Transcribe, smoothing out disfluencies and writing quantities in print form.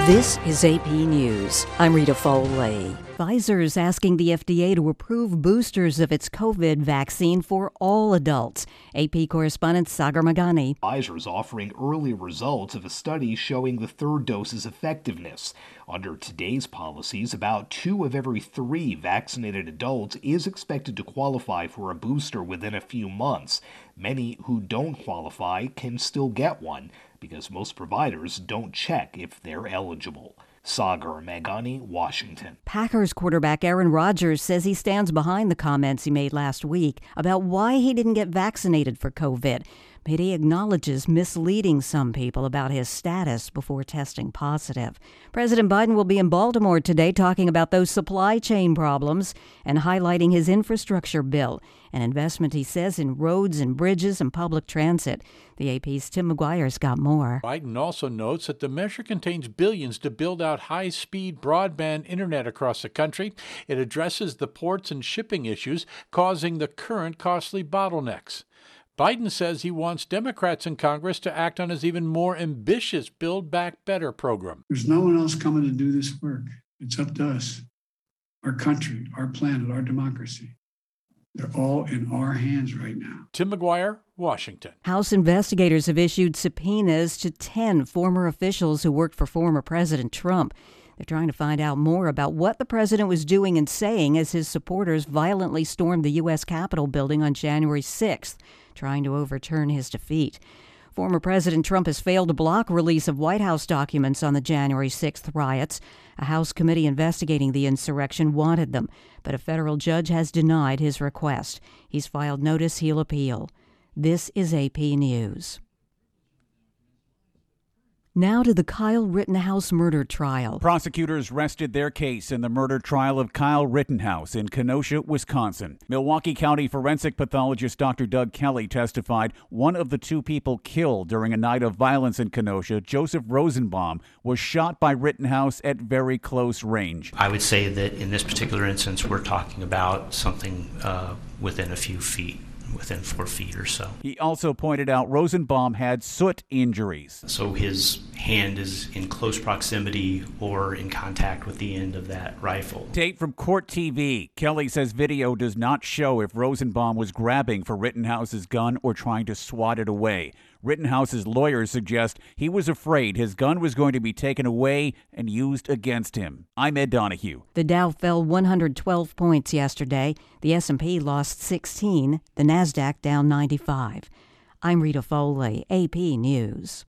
This is AP News. I'm Rita Foley. Pfizer is asking the FDA to approve boosters of its COVID vaccine for all adults. AP correspondent Sagar Meghani. Pfizer is offering early results of a study showing the third dose's effectiveness. Under today's policies, about 2 of every 3 vaccinated adults is expected to qualify for a booster within a few months. Many who don't qualify can still get one, because most providers don't check if they're eligible. Sagar Meghani, Washington. Packers quarterback Aaron Rodgers says he stands behind the comments he made last week about why he didn't get vaccinated for COVID. But he acknowledges misleading some people about his status before testing positive. President Biden will be in Baltimore today talking about those supply chain problems and highlighting his infrastructure bill, an investment he says in roads and bridges and public transit. The AP's Tim McGuire's got more. Biden also notes that the measure contains billions to build out high-speed broadband internet across the country. It addresses the ports and shipping issues causing the current costly bottlenecks. Biden says he wants Democrats in Congress to act on his even more ambitious Build Back Better program. There's no one else coming to do this work. It's up to us, our country, our planet, our democracy. They're all in our hands right now. Tim McGuire, Washington. House investigators have issued subpoenas to 10 former officials who worked for former President Trump. They're trying to find out more about what the president was doing and saying as his supporters violently stormed the U.S. Capitol building on January 6th, trying to overturn his defeat. Former President Trump has failed to block release of White House documents on the January 6th riots. A House committee investigating the insurrection wanted them, but a federal judge has denied his request. He's filed notice he'll appeal. This is AP News. Now to the Kyle Rittenhouse murder trial. Prosecutors rested their case in the murder trial of Kyle Rittenhouse in Kenosha, Wisconsin. Milwaukee County forensic pathologist Dr. Doug Kelly testified one of the 2 people killed during a night of violence in Kenosha, Joseph Rosenbaum, was shot by Rittenhouse at very close range. I would say that in this particular instance, we're talking about something within a few feet. Within 4 feet or so. He also pointed out Rosenbaum had soot injuries. So his hand is in close proximity or in contact with the end of that rifle. Tape from Court TV. Kelly says video does not show if Rosenbaum was grabbing for Rittenhouse's gun or trying to swat it away. Rittenhouse's lawyers suggest he was afraid his gun was going to be taken away and used against him. I'm Ed Donahue. The Dow fell 112 points yesterday. The S&P lost 16. The Nasdaq down 95. I'm Rita Foley, AP News.